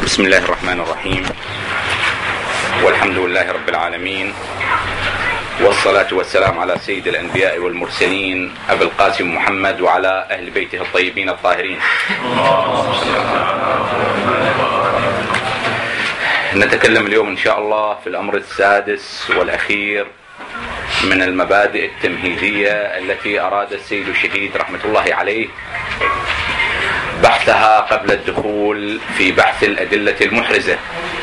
بسم الله الرحمن الرحيم، والحمد لله رب العالمين، والصلاة والسلام على سيد الأنبياء والمرسلين أبي القاسم محمد وعلى أهل بيته الطيبين الطاهرين. نتكلم اليوم إن شاء الله في الأمر السادس والأخير من المبادئ التمهيدية التي أراد السيد الشهيد رحمة الله عليه بحثها قبل الدخول في بحث الأدلة المحرزة.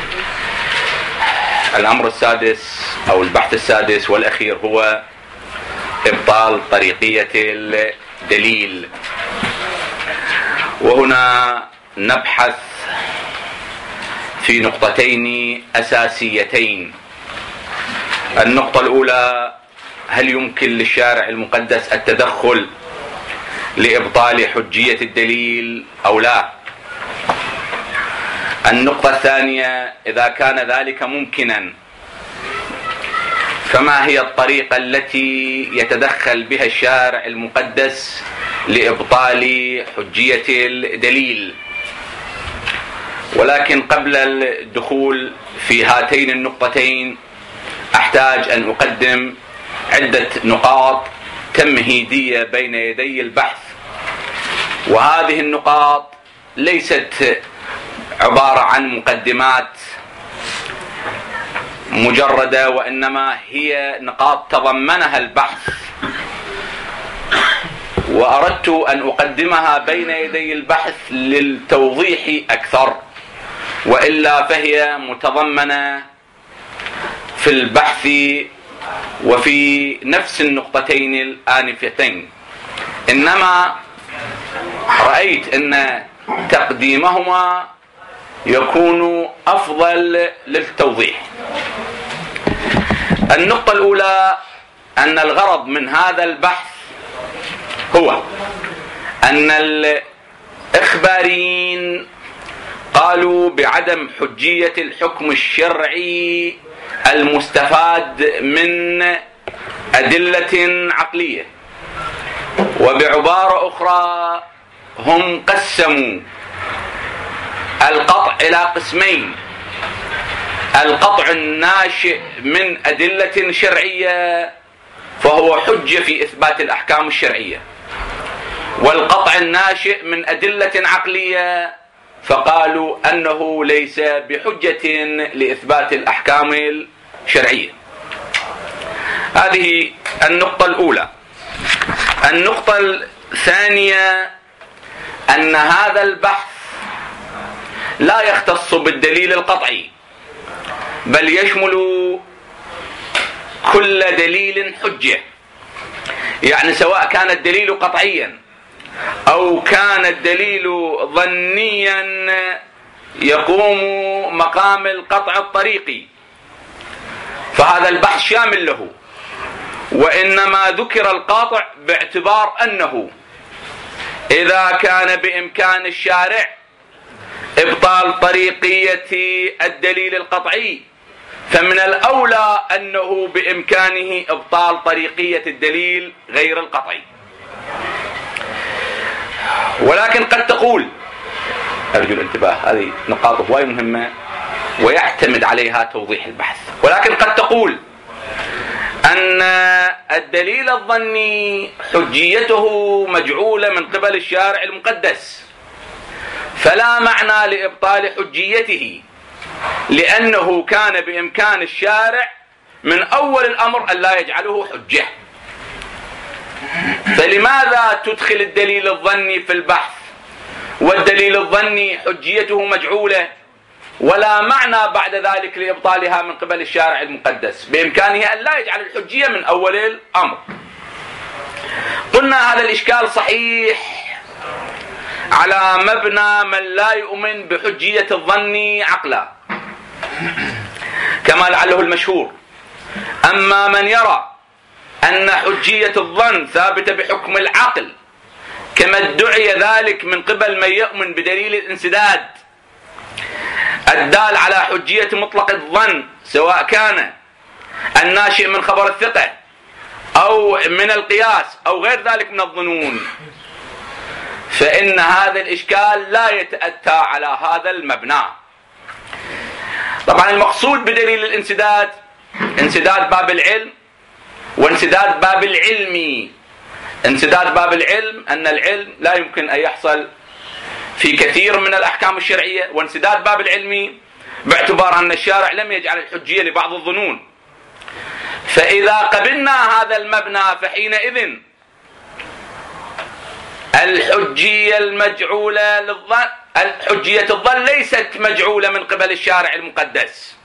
الأمر السادس أو البحث السادس والأخير هو إبطال طريقية الدليل، وهنا نبحث في نقطتين أساسيتين. النقطة الأولى: هل يمكن للشارع المقدس التدخل لإبطال حجية الدليل أو لا؟ النقطة الثانية: إذا كان ذلك ممكنا فما هي الطريقة التي يتدخل بها الشارع المقدس لإبطال حجية الدليل؟ ولكن قبل الدخول في هاتين النقطتين أحتاج أن أقدم عدة نقاط تمهيدية بين يدي البحث، وهذه النقاط ليست عبارة عن مقدمات مجردة، وإنما هي نقاط تضمنها البحث، وأردت أن أقدمها بين يدي البحث للتوضيح أكثر، وإلا فهي متضمنة في البحث وفي نفس النقطتين الآنفتين، إنما رأيت أن تقديمهما يكون أفضل للتوضيح. النقطة الأولى: أن الغرض من هذا البحث هو أن الإخباريين قالوا بعدم حجية الحكم الشرعي المستفاد من أدلة عقلية، وبعبارة أخرى هم قسموا القطع إلى قسمين: القطع الناشئ من أدلة شرعية فهو حجة في إثبات الأحكام الشرعية، والقطع الناشئ من أدلة عقلية فقالوا أنه ليس بحجة لإثبات الأحكام الشرعية. هذه النقطة الأولى. النقطة الثانية: أن هذا البحث لا يختص بالدليل القطعي، بل يشمل كل دليل حجة، يعني سواء كان الدليل قطعيا أو كان الدليل ظنيا يقوم مقام القطع الطريقي، فهذا البحث شامل له، وإنما ذكر القاطع باعتبار أنه إذا كان بإمكان الشارع إبطال طريقية الدليل القطعي فمن الأولى أنه بإمكانه إبطال طريقية الدليل غير القطعي. ولكن قد تقول، أرجو الانتباه، هذه نقاط هواي مهمة ويعتمد عليها توضيح البحث، ولكن قد تقول أن الدليل الظني حجيته مجعولة من قبل الشارع المقدس، فلا معنى لإبطال حجيته، لأنه كان بإمكان الشارع من أول الأمر أن لا يجعله حجة. فلماذا تدخل الدليل الظني في البحث والدليل الظني حجيته مجعولة، ولا معنى بعد ذلك لإبطالها من قبل الشارع المقدس؟ بإمكانه أن لا يجعل الحجية من أول الأمر. قلنا هذا الإشكال صحيح على مبنى من لا يؤمن بحجية الظن عقلا، كما لعله المشهور. أما من يرى أن حجية الظن ثابتة بحكم العقل، كما ادعي ذلك من قبل من يؤمن بدليل الانسداد الدال على حجية مطلق الظن، سواء كان الناشئ من خبر الثقة أو من القياس أو غير ذلك من الظنون، فإن هذا الإشكال لا يتأتى على هذا المبنى، طبعا المقصود بدليل الانسداد انسداد باب العلم وانسداد باب العلم. انسداد باب العلم أن العلم لا يمكن أن يحصل في كثير من الأحكام الشرعية، وانسداد باب العلم باعتبار أن الشارع لم يجعل الحجية لبعض الظنون. فإذا قبلنا هذا المبنى فحينئذ الحجية المجعولة للظن، الحجية الظن ليست مجعولة من قبل الشارع المقدس،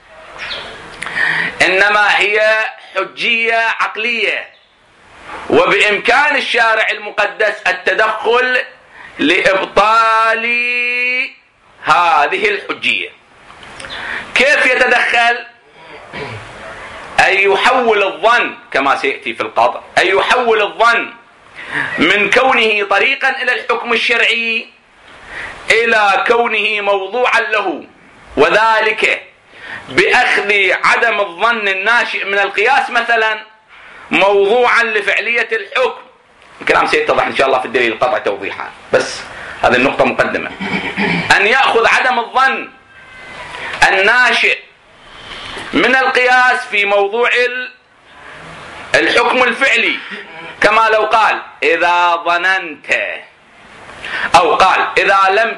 إنما هي حجية عقلية، وبإمكان الشارع المقدس التدخل لإبطال هذه الحجية. كيف يتدخل؟ أن يحول الظن كما سيأتي في القاطع، أن يحول الظن من كونه طريقا إلى الحكم الشرعي إلى كونه موضوعا له، وذلك بأخذ عدم الظن الناشئ من القياس مثلا موضوعا لفعلية الحكم. الكلام سيتضح إن شاء الله في الدليل القطع توضيحا، بس هذه النقطة مقدمة. أن يأخذ عدم الظن الناشئ من القياس في موضوع الحكم الفعلي، كما لو قال إذا ظننت، أو قال إذا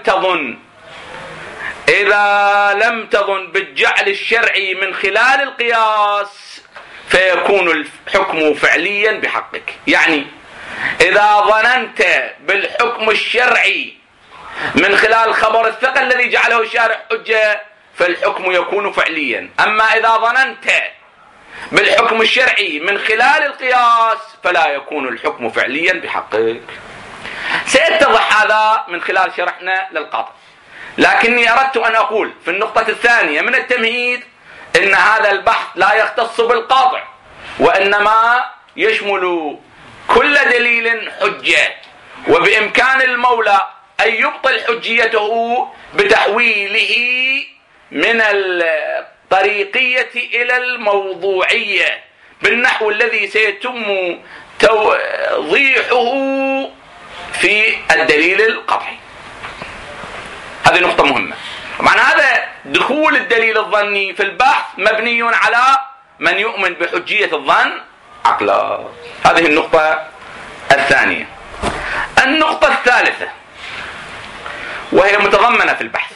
لم تظن بالجعل الشرعي من خلال القياس فيكون الحكم فعليا بحقك. يعني إذا ظننت بالحكم الشرعي من خلال الخبر الثقل الذي جعله الشارع حجة فالحكم يكون فعليا، أما إذا ظننت بالحكم الشرعي من خلال القياس فلا يكون الحكم فعليا بحقك. سيتضح هذا من خلال شرحنا للقاطع، لكني أردت أن أقول في النقطة الثانية من التمهيد إن هذا البحث لا يختص بالقاطع، وإنما يشمل كل دليل حجة، وبإمكان المولى أن يبطل حجيته بتحويله من الطريقية إلى الموضوعية بالنحو الذي سيتم توضيحه في الدليل القطعي. هذه نقطة مهمة. طبعا هذا دخول الدليل الظني في البحث مبني على من يؤمن بحجية الظن عقلا. هذه النقطة الثانية. النقطة الثالثة وهي متضمنة في البحث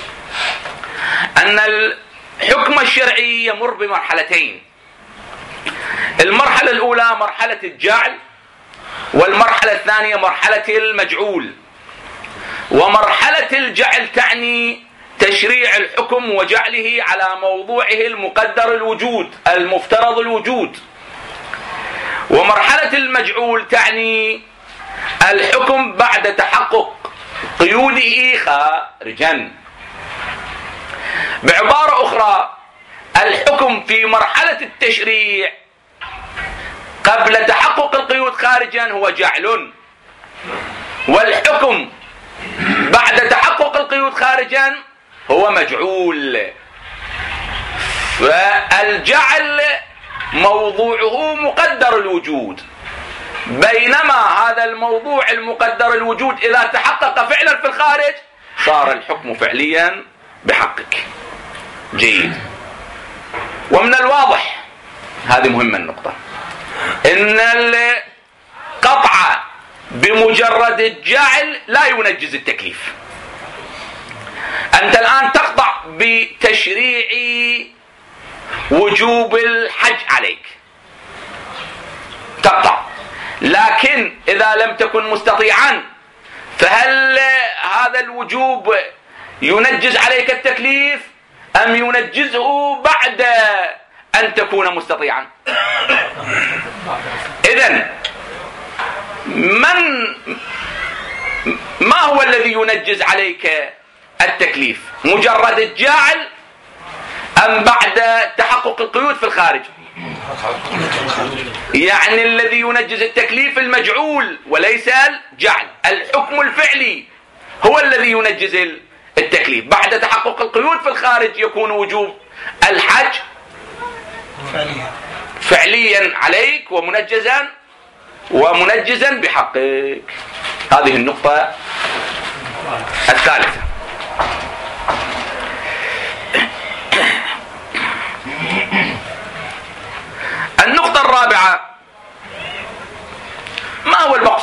أن الحكم الشرعي يمر بمرحلتين. المرحلة الأولى مرحلة الجعل، والمرحلة الثانية مرحلة المجعول. ومرحلة الجعل تعني تشريع الحكم وجعله على موضوعه المقدر الوجود المفترض الوجود، ومرحلة المجعول تعني الحكم بعد تحقق قيوده خارجا. بعبارة أخرى الحكم في مرحلة التشريع قبل تحقق القيود خارجا هو جعل، والحكم بعد تحقق القيود خارجا هو مجعول. فالجعل موضوعه مقدر الوجود، بينما هذا الموضوع المقدر الوجود إذا تحقق فعلا في الخارج صار الحكم فعليا بحقك. جيد. ومن الواضح، هذه مهمة النقطة، إن القطع بمجرد الجعل لا ينجز التكليف. أنت الآن تقطع بتشريع وجوب الحج عليك، تقطع، لكن إذا لم تكن مستطيعا فهل هذا الوجوب ينجز عليك التكليف أم ينجزه بعد أن تكون مستطيعا؟ إذن ما هو الذي ينجز عليك التكليف؟ مجرد الجعل أم بعد تحقق القيود في الخارج؟ يعني الذي ينجز التكليف المجعول وليس الجعل. الحكم الفعلي هو الذي ينجز التكليف. بعد تحقق القيود في الخارج يكون وجوب الحج فعليا عليك ومنجزا بحقك. هذه النقطة الثالثة.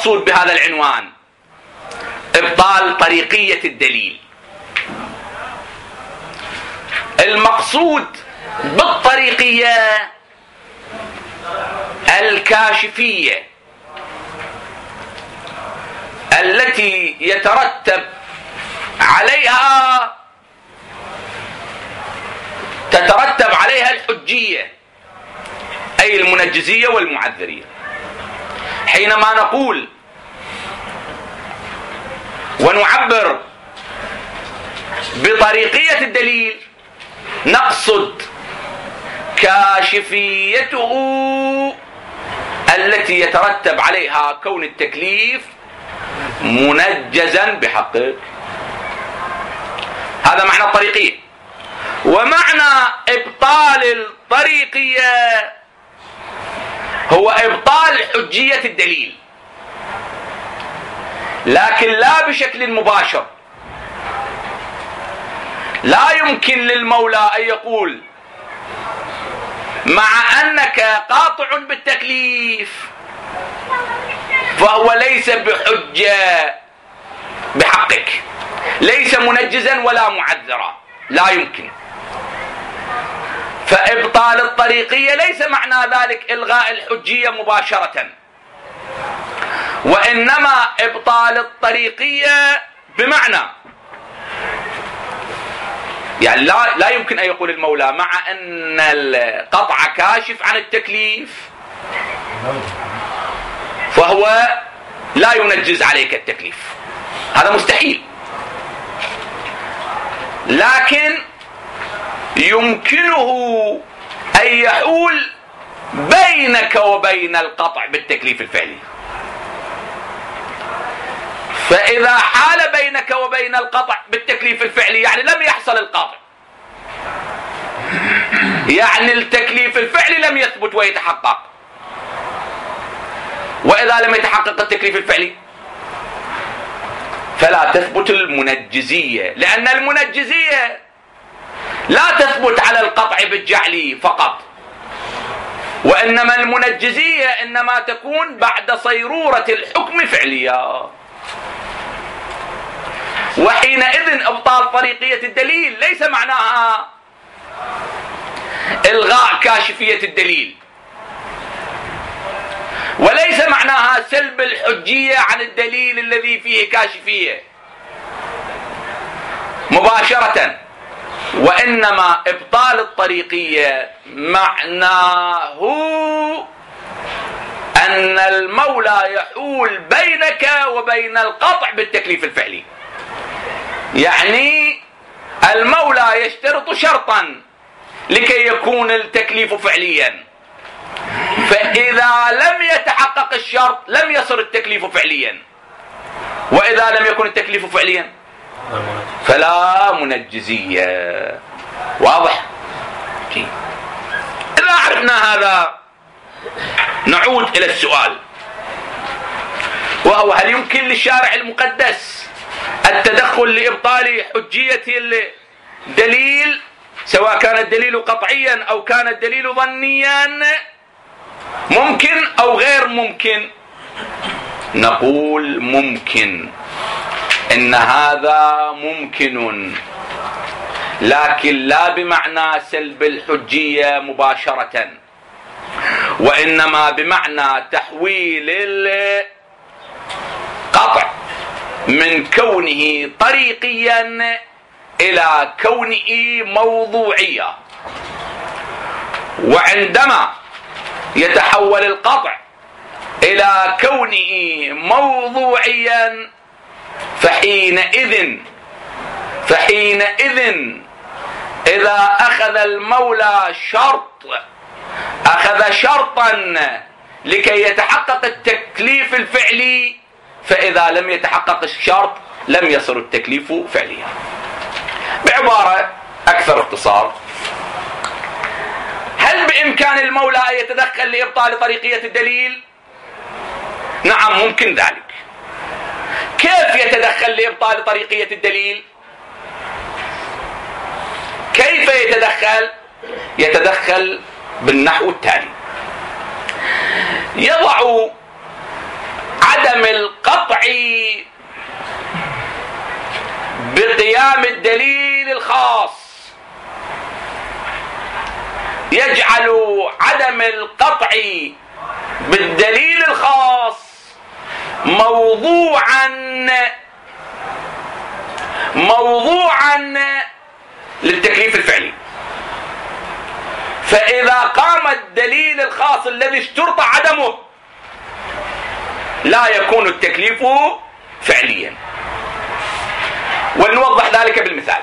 المقصود بهذا العنوان إبطال طريقية الدليل. المقصود بالطريقية الكاشفية التي يترتب عليها الحجية، أي المنجزية والمعذرية. حينما نقول ونعبر بطريقية الدليل نقصد كاشفيته التي يترتب عليها كون التكليف منجزا بحقه. هذا معنى الطريقية. ومعنى إبطال الطريقية هو إبطال حجية الدليل، لكن لا بشكل مباشر. لا يمكن للمولى أن يقول مع أنك قاطع بالتكليف فهو ليس بحجة بحقك، ليس منجزا ولا معذرا، لا يمكن. فإبطال الطريقية ليس معنى ذلك إلغاء الحجية مباشرة، وإنما إبطال الطريقية بمعنى، يعني لا يمكن أن يقول المولى مع أن القطع كاشف عن التكليف فهو لا ينجز عليك التكليف، هذا مستحيل. لكن يمكنه أن يحول بينك وبين القطع بالتكليف الفعلي. فإذا حال بينك وبين القطع بالتكليف الفعلي يعني لم يحصل القطع، يعني التكليف الفعلي لم يثبت ويتحقق. وإذا لم يتحقق التكليف الفعلي فلا تثبت المنجزية، لأن المنجزية لا تثبت على القطع بالجعل فقط، وإنما المنجزية إنما تكون بعد صيرورة الحكم فعليا. وحينئذ إبطال طريقية الدليل ليس معناها إلغاء كاشفية الدليل، وليس معناها سلب الحجية عن الدليل الذي فيه كاشفية مباشرة، وإنما إبطال الطريقية معناه أن المولى يحول بينك وبين القطع بالتكليف الفعلي. يعني المولى يشترط شرطا لكي يكون التكليف فعليا، فإذا لم يتحقق الشرط لم يصر التكليف فعليا، وإذا لم يكن التكليف فعليا فلا منجزية. واضح؟ إذا عرفنا هذا نعود إلى السؤال، وهو هل يمكن للشارع المقدس التدخل لإبطال حجية الدليل سواء كان الدليل قطعيا أو كان الدليل ظنيا؟ ممكن أو غير ممكن؟ نقول ممكن، إن هذا ممكن، لكن لا بمعنى سلب الحجية مباشرة، وإنما بمعنى تحويل القطع من كونه طريقيا إلى كونه موضوعيا. وعندما يتحول القطع إلى كونه موضوعيا فحينئذ إذا أخذ المولى أخذ شرطا لكي يتحقق التكليف الفعلي، فإذا لم يتحقق الشرط لم يصل التكليف فعليا. بعبارة أكثر اختصار، هل بإمكان المولى أن يتدخل لإبطال طريقية الدليل؟ نعم ممكن ذلك. كيف يتدخل لإبطال طريقية الدليل؟ كيف يتدخل بالنحو التالي: يضع عدم القطع بقيام الدليل الخاص يجعل عدم القطع بالدليل الخاص موضوعا للتكليف الفعلي. فإذا قام الدليل الخاص الذي اشترط عدمه لا يكون التكليف فعليا. ولنوضح ذلك بالمثال.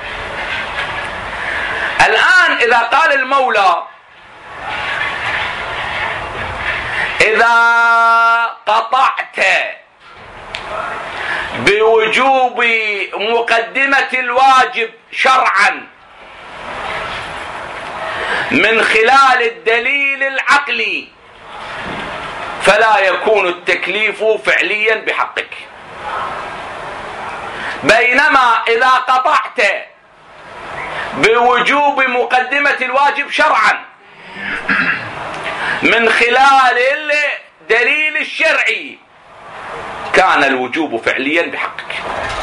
الآن إذا قال المولى إذا قطعت بوجوب مقدمة الواجب شرعا من خلال الدليل العقلي فلا يكون التكليف فعليا بحقك. بينما إذا قطعت بوجوب مقدمة الواجب شرعا من خلال الدليل الشرعي كان الوجوب فعليا بحقك.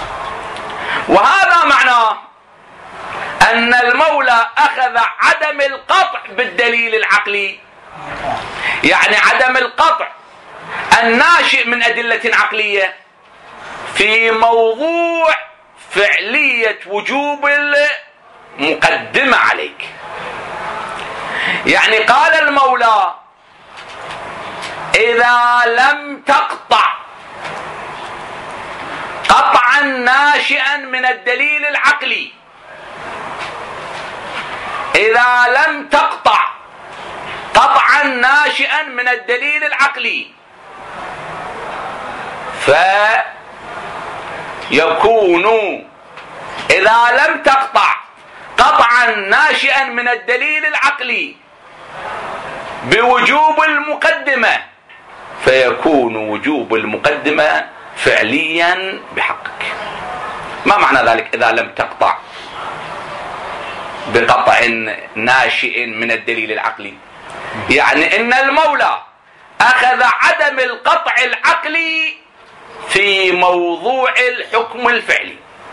وهذا معناه أن المولى أخذ عدم القطع بالدليل العقلي، يعني عدم القطع الناشئ من أدلة عقلية في موضوع فعلية وجوب المقدمة عليك. يعني قال المولى إذا لم تقطع قطعا ناشئا من الدليل العقلي، إذا لم تقطع قطعا ناشئا من الدليل العقلي فيكون إذا لم تقطع قطعا ناشئا من الدليل العقلي بوجوب المقدمة فيكون وجوب المقدمة فعليا بحقك. ما معنى ذلك إذا لم تقطع بقطع ناشئ من الدليل العقلي؟ يعني إن المولى أخذ عدم القطع العقلي في موضوع الحكم الفعلي،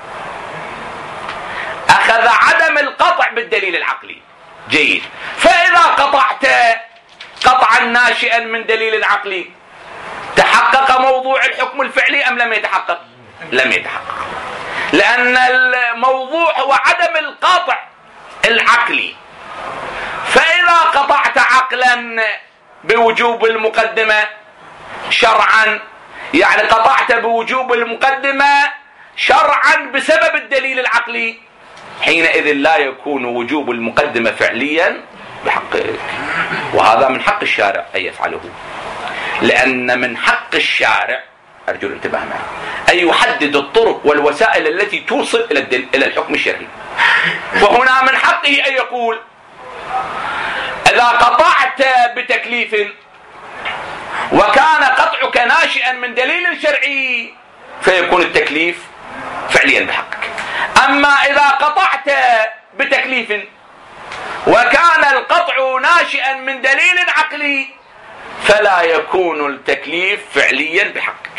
أخذ عدم القطع بالدليل العقلي. جيد. فإذا قطعت قطعا ناشئا من دليل عقلي تحقق موضوع الحكم الفعلي أم لم يتحقق؟ لم يتحقق، لأن الموضوع هو عدم القطع العقلي. فإذا قطعت عقلا بوجوب المقدمة شرعا، يعني قطعت بوجوب المقدمة شرعا بسبب الدليل العقلي، حينئذ لا يكون وجوب المقدمة فعليا بحقك. وهذا من حق الشارع أن يفعله، لأن من حق الشارع، أرجو الانتباه معي، أن يحدد الطرق والوسائل التي توصل إلى الحكم الشرعي. وهنا من حقه أن يقول إذا قطعت بتكليف وكان قطعك ناشئا من دليل شرعي فيكون التكليف فعليا بحقك. أما إذا قطعت بتكليف وكان القطع ناشئا من دليل عقلي فلا يكون التكليف فعليا بحقك.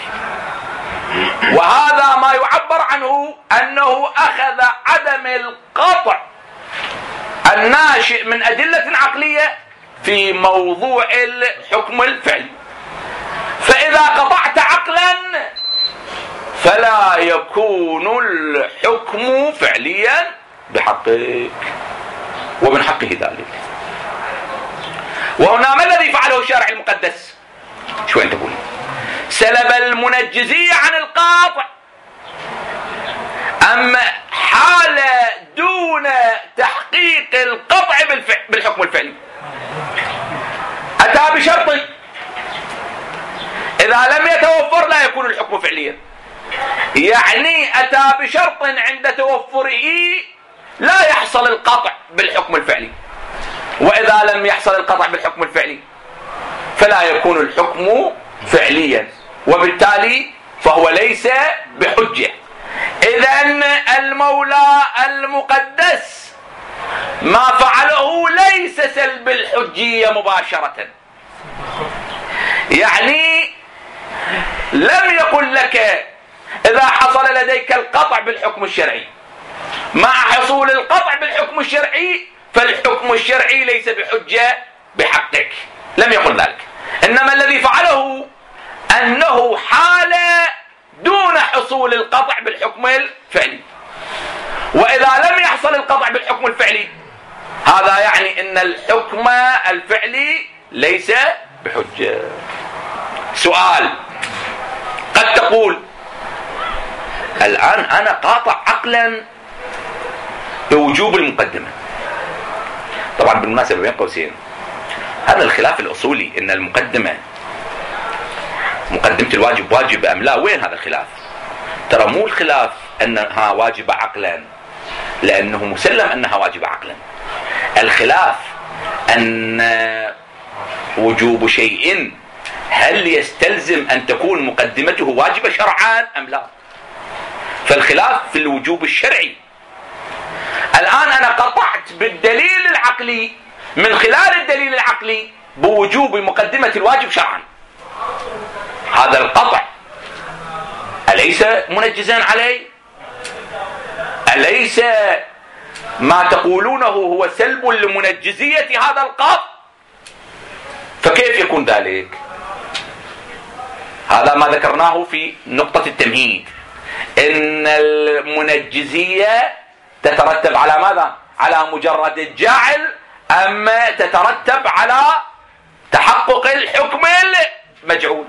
وهذا ما يعبر عنه أنه أخذ عدم القطع الناشئ من أدلة عقلية في موضوع الحكم الفعلي. فإذا قطعت عقلا فلا يكون الحكم فعليا بحقك، ومن حقه ذلك. وهنا ما الذي فعله الشارع المقدس؟ شو أنت تقول؟ سلب المنجزية عن القاطع، أما حال دون تحقيق القطع بالحكم الفعلي. أتى بشرط إذا لم يتوفر لا يكون الحكم فعليا، يعني أتى بشرط عند توفره لا يحصل القطع بالحكم الفعلي، وإذا لم يحصل القطع بالحكم الفعلي فلا يكون الحكم فعليا، وبالتالي فهو ليس بحجة. إذن المولى المقدس ما فعله ليس سلب الحجية مباشرة، يعني لم يقل لك إذا حصل لديك القطع بالحكم الشرعي مع حصول القطع بالحكم الشرعي فالحكم الشرعي ليس بحجة بحقك، لم يقل ذلك. إنما الذي فعله أنه حال دون حصول القطع بالحكم الفعلي، وإذا لم يحصل القطع بالحكم الفعلي هذا يعني أن الحكم الفعلي ليس بحجة. سؤال: قد تقول الآن أنا قاطع عقلا بوجوب المقدمة. طبعا بالمناسبة بين قوسين هذا الخلاف الأصولي إن المقدمة مقدمة الواجب واجب أم لا، وين هذا الخلاف؟ ترى مو الخلاف أنها واجبة عقلا لأنه مسلم أنها واجبة عقلا، الخلاف أن وجوب شيء هل يستلزم أن تكون مقدمته واجبة شرعا أم لا. فالخلاف في الوجوب الشرعي. الآن أنا قطعت بالدليل العقلي من خلال الدليل العقلي بوجوب مقدمة الواجب شرعا، هذا القطع أليس منجزا عليه؟ أليس ما تقولونه هو سلب لمنجزية هذا القطع؟ فكيف يكون ذلك؟ هذا ما ذكرناه في نقطة التمهيد، إن المنجزية تترتب على ماذا؟ على مجرد الجعل أم تترتب على تحقق الحكم المجعول؟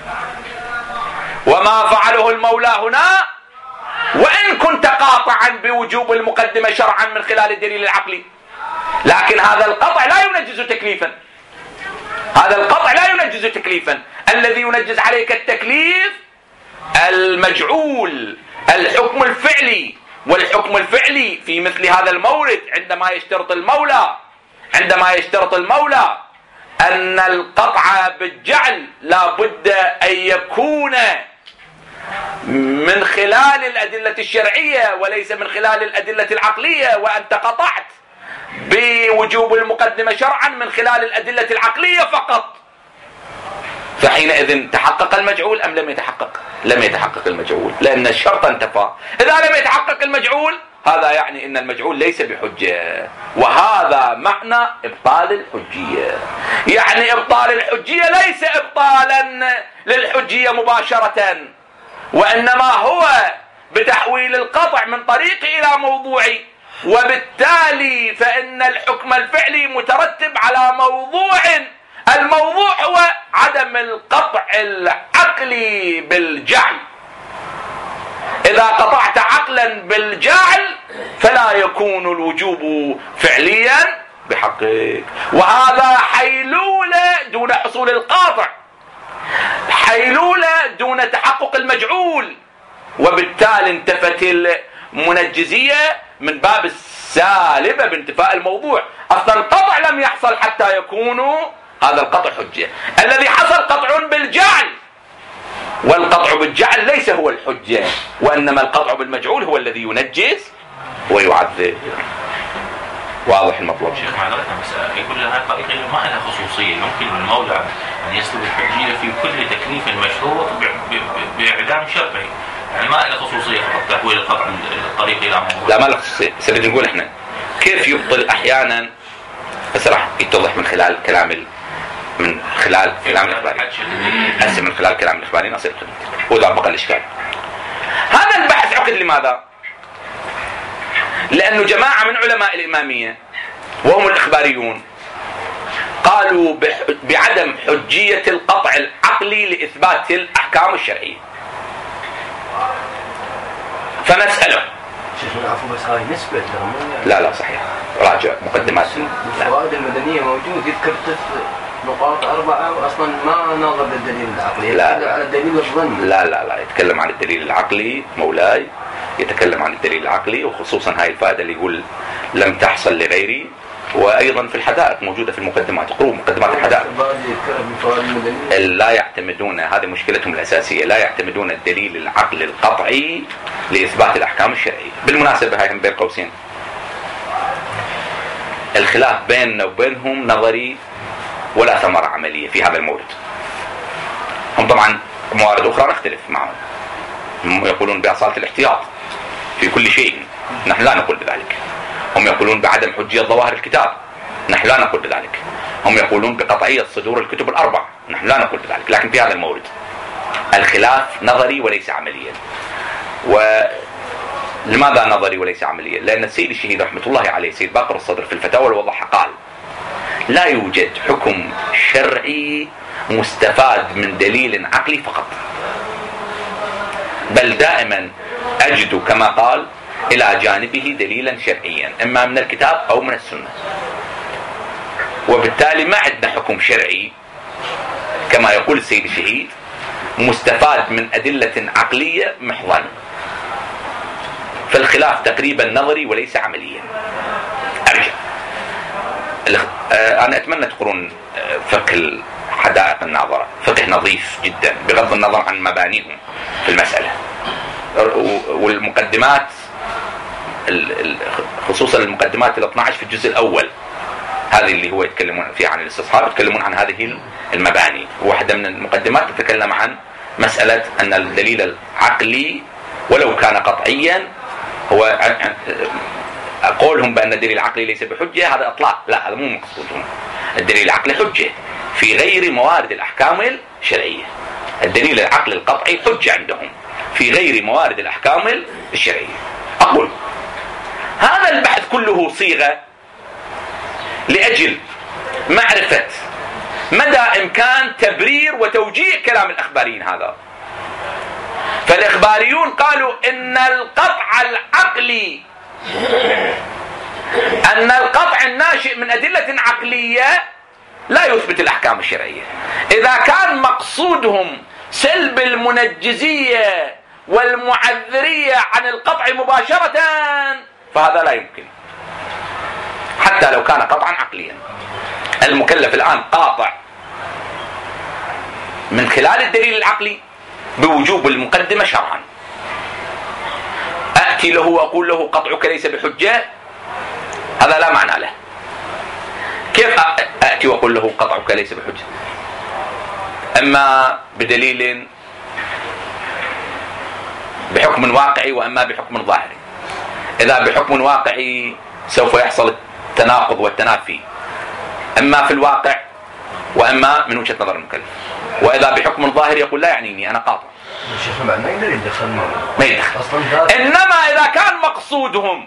وما فعله المولى هنا وإن كنت قاطعا بوجوب المقدمة شرعا من خلال الدليل العقلي، لكن هذا القطع لا ينجز تكليفا، هذا القطع لا ينجز تكليفا. الذي ينجز عليك التكليف المجعول، الحكم الفعلي. والحكم الفعلي في مثل هذا المورد عندما يشترط المولى أن القطع بالجعل لا بد أن يكون من خلال الأدلة الشرعية وليس من خلال الأدلة العقلية، وأنت قطعت بوجوب المقدمة شرعا من خلال الأدلة العقلية فقط، فحينئذ تحقق المجعول أم لم يتحقق؟ لم يتحقق المجعول، لأن الشرط انتفى. إذا لم يتحقق المجعول هذا يعني أن المجعول ليس بحجة، وهذا معنى إبطال الحجية. يعني إبطال الحجية ليس إبطالا للحجية مباشرة، وإنما هو بتحويل القطع من طريقي إلى موضوعي، وبالتالي فإن الحكم الفعلي مترتب على موضوع، الموضوع هو عدم القطع العقلي بالجعل. إذا قطعت عقلا بالجعل فلا يكون الوجوب فعليا بحقك، وهذا حيلولة دون حصول القاطع، حيلولة دون تحقق المجعول، وبالتالي انتفت المنجزية من باب السالبة بانتفاء الموضوع. أصلا القطع لم يحصل حتى يكون هذا القطع حجة. الذي حصل قطع بالجعل، والقطع بالجعل ليس هو الحجة، وإنما القطع بالمجعول هو الذي ينجز ويعذب. واضح المطلب شيخ؟ معذرة بس يقول هذه الطريقة ما لها خصوصية، يمكن المولى أن يسلب الحجية في كل تكليف مشروع بإعدام شرعي، يعني ما لها خصوصية فقط تحويل القطع الطريق إلى موضوع. لا ما لها خصوصية. سنريد نقول إحنا كيف يبطل أحيانا، بس راح يتضح من خلال كلام الإخباري، هسه من خلال كلام الإخباري نصير وإذا بقى الإشكال. هذا البحث عقد لماذا؟ لأنه جماعة من علماء الإمامية وهم الإخباريون قالوا بعدم حجية القطع العقلي لإثبات الأحكام الشرعية. فنسأله عفوا بس هاي نسبة لا صحيح، راجع مقدمات الفوائد المدنية موجود، يذكر نقاط 4 وأصلا ما ناظر للدليل العقلي، لا على الدليل الظني. لا يتكلم عن الدليل العقلي مولاي، يتكلم عن الدليل العقلي، وخصوصا هاي الفائدة اللي يقول لم تحصل لغيري. وأيضا في الحدائق موجودة في المقدمات، اقروا مقدمات الحدائق. لا يعتمدون، هذه مشكلتهم الأساسية، لا يعتمدون الدليل العقلي القطعي لإثبات الأحكام الشرعية. بالمناسبة هاي هم بين قوسين الخلاف بيننا وبينهم نظري ولا ثمرة عملية في هذا المورد. هم طبعا موارد أخرى نختلف معهم، هم يقولون بأصالة الاحتياط في كل شيء، نحن لا نقول بذلك. هم يقولون بعدم حجية ظواهر الكتاب، نحن لا نقول بذلك. هم يقولون بقطعية صدور الكتب الأربع، نحن لا نقول بذلك. لكن في هذا المورد الخلاف نظري وليس عمليا. ولماذا نظري وليس عمليا؟ لأن السيد الشهيد رحمة الله عليه سيد باقر الصدر في الفتاوى الوضح قال: لا يوجد حكم شرعي مستفاد من دليل عقلي فقط، بل دائما أجد كما قال إلى جانبه دليلا شرعيا، إما من الكتاب أو من السنة. وبالتالي ما عندنا حكم شرعي كما يقول السيد الشهيد مستفاد من أدلة عقلية محضا. فالخلاف تقريبا نظري وليس عمليا. أرجع أنا أتمنى تقرون فقه حدائق الناظرة، فقه نظيف جدا بغض النظر عن مبانيهم في المسألة، والمقدمات خصوصا المقدمات 12 في الجزء الأول، هذه اللي هو يتكلمون فيها عن الاستصحاب، يتكلمون عن هذه المباني. واحدة من المقدمات تتكلم عن مسألة أن الدليل العقلي ولو كان قطعيا، هو قولهم بأن الدليل العقلي ليس بحجة هذا إطلاق، لا، هذا مو مقصودهم. الدليل العقلي حجة في غير موارد الأحكام الشرعية. الدليل العقلي القطعي حجة عندهم في غير موارد الأحكام الشرعية. أقول هذا البحث كله صيغة لأجل معرفة مدى إمكان تبرير وتوجيه كلام الأخباريين هذا. فالإخباريون قالوا إن القطع الناشئ من أدلة عقلية لا يثبت الأحكام الشرعية. إذا كان مقصودهم سلب المنجزية والمعذرية عن القطع مباشرة فهذا لا يمكن، حتى لو كان قطعا عقليا. المكلف الآن قاطع من خلال الدليل العقلي بوجوب المقدمة شرعا. أأتي له وأقول له قطعك ليس بحجة، هذا لا معنى له. كيف أأتي وأقول له قطعك ليس بحجة؟ أما بدليل بحكم واقعي وأما بحكم ظاهري. إذا بحكم واقعي سوف يحصل التناقض والتنافي، أما في الواقع وأما من وجهة نظر المكلف. وإذا بحكم ظاهري يقول لا يعنيني أنا قاطع، ما يقدر يدخل، ما يدخل. إنما إذا كان مقصودهم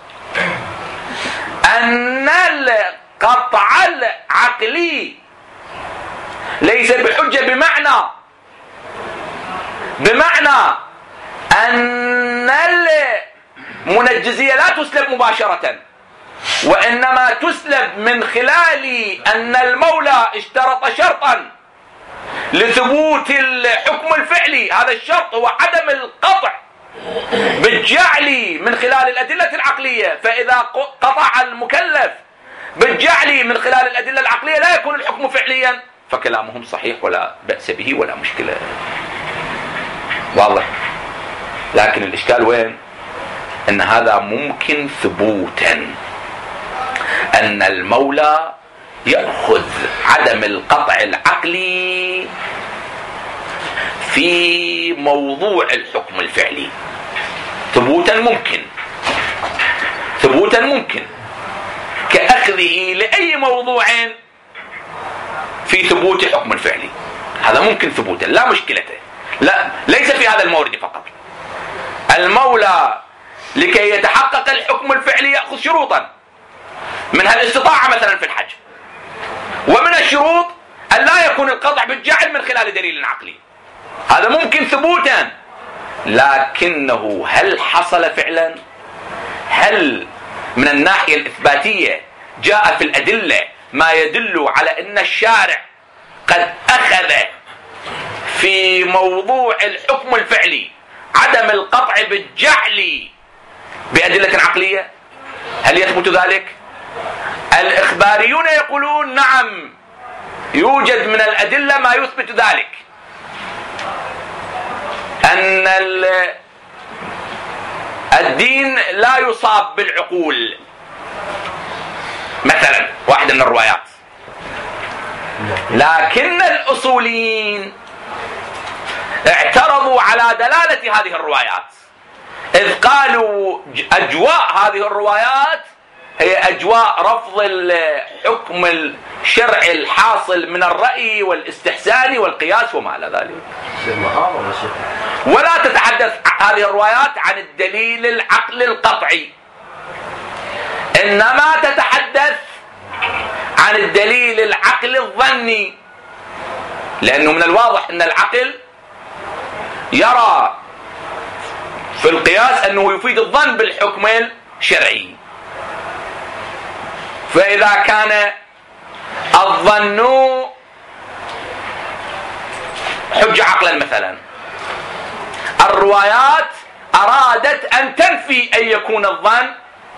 أن القطع العقلي ليس بحجة بمعنى أن المنجزية لا تسلب مباشرة، وإنما تسلب من خلال أن المولى اشترط شرطا لثبوت الحكم الفعلي. هذا الشرط هو عدم القطع بالجعل من خلال الأدلة العقلية. فإذا قطع المكلف بالجعل من خلال الأدلة العقلية لا يكون الحكم فعليا، فكلامهم صحيح ولا بأس به ولا مشكلة. واضح؟ لكن الإشكال وين؟ أن هذا ممكن ثبوتا، أن المولى يأخذ عدم القطع العقلي في موضوع الحكم الفعلي. ثبوتا ممكن كأخذه لأي موضوع في ثبوت حكم الفعلي. هذا ممكن ثبوتا لا مشكلته، لا ليس في هذا المورد فقط. المولى لكي يتحقق الحكم الفعلي يأخذ شروطا، منها الاستطاعة مثلا في الحج، ومن الشروط أن لا يكون القطع بالجعل من خلال دليل عقلي. هذا ممكن ثبوتا، لكنه هل حصل فعلا؟ هل من الناحية الإثباتية جاء في الأدلة ما يدل على أن الشارع قد أخذ في موضوع الحكم الفعلي عدم القطع بالجعل بأدلة عقلية؟ هل يثبت ذلك؟ الإخباريون يقولون نعم، يوجد من الأدلة ما يثبت ذلك، أن الدين لا يصاب بالعقول. مثلا واحدة من الروايات، لكن الأصوليين اعترضوا على دلالة هذه الروايات، إذ قالوا أجواء هذه الروايات هي أجواء رفض الحكم الشرعي الحاصل من الرأي والاستحسان والقياس وما إلى ذلك. ولا تتحدث هذه الروايات عن الدليل العقلي القطعي، إنما تتحدث عن الدليل العقلي الظني، لأنه من الواضح أن العقل يرى في القياس أنه يفيد الظن بالحكم الشرعي. فإذا كان الظن حجة عقلا مثلا، الروايات أرادت أن تنفي أن يكون الظن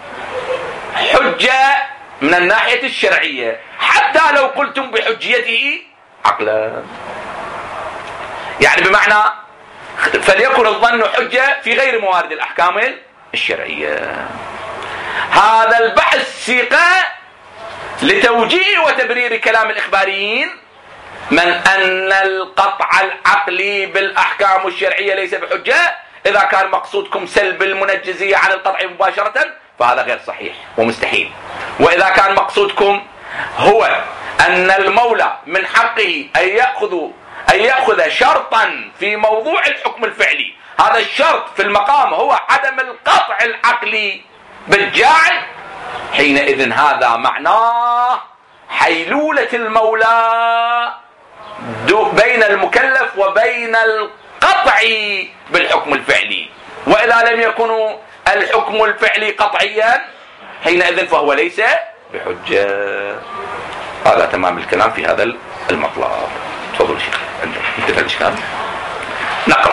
حجة من الناحية الشرعية حتى لو قلتم بحجيته عقلا. يعني بمعنى فليكن الظن حجة في غير موارد الأحكام الشرعية. هذا البحث سيقة لتوجيه وتبرير كلام الإخباريين من أن القطع العقلي بالأحكام الشرعية ليس بحجة. إذا كان مقصودكم سلب المنجزية عن القطع مباشرة فهذا غير صحيح ومستحيل. وإذا كان مقصودكم هو أن المولى من حقه أن يأخذ شرطا في موضوع الحكم الفعلي، هذا الشرط في المقام هو عدم القطع العقلي بالجاعل، حينئذ هذا معناه حيلولة المولى بين المكلف وبين القطع بالحكم الفعلي. وإذا لم يكن الحكم الفعلي قطعيا حينئذ فهو ليس بحجة. هذا تمام الكلام في هذا المطلب. تفضل شيخ، انتهى الإشكال. نقرأ.